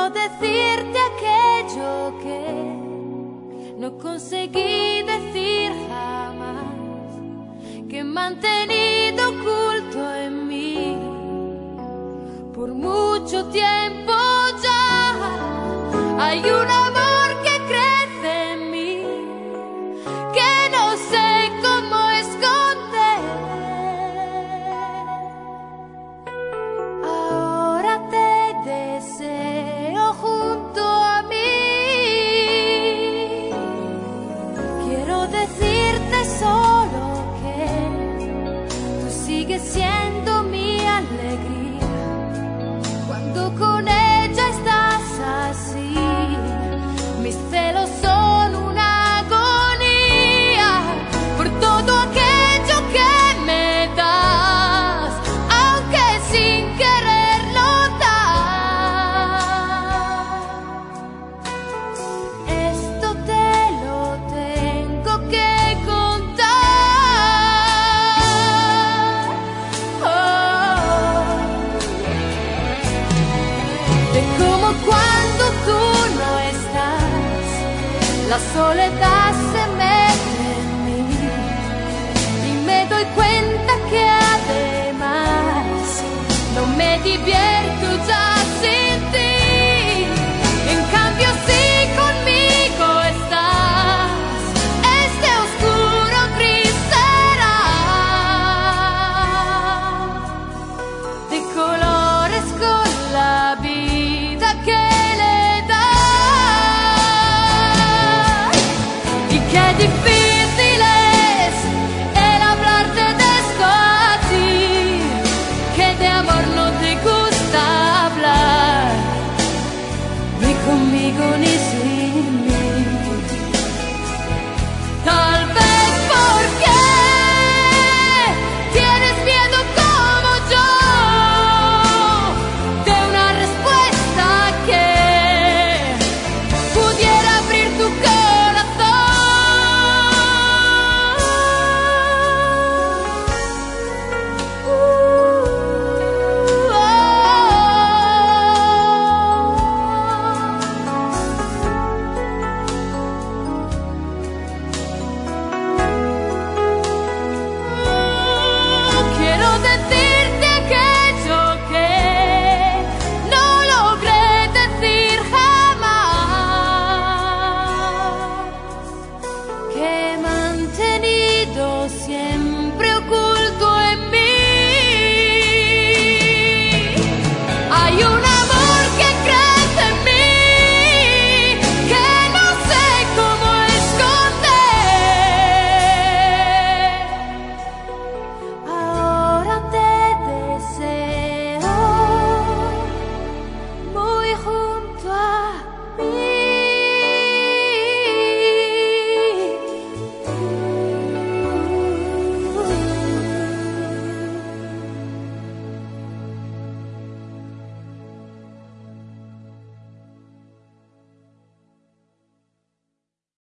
decirte aquello que no conseguí decir jamás, que he mantenido oculto en mí por mucho tiempo ya. Hay un amor que crece en mí que no sé cómo esconder. Ahora te deseo junto a mí. Quiero decirte solo que tú sigues siendo mi alegría. Cuando con ella estás así, mis celos son una agonía por todo aquello que me das, aunque sin quererlo das. Esto te lo tengo que contar. De cómo cuando tú no estás, la soledad se me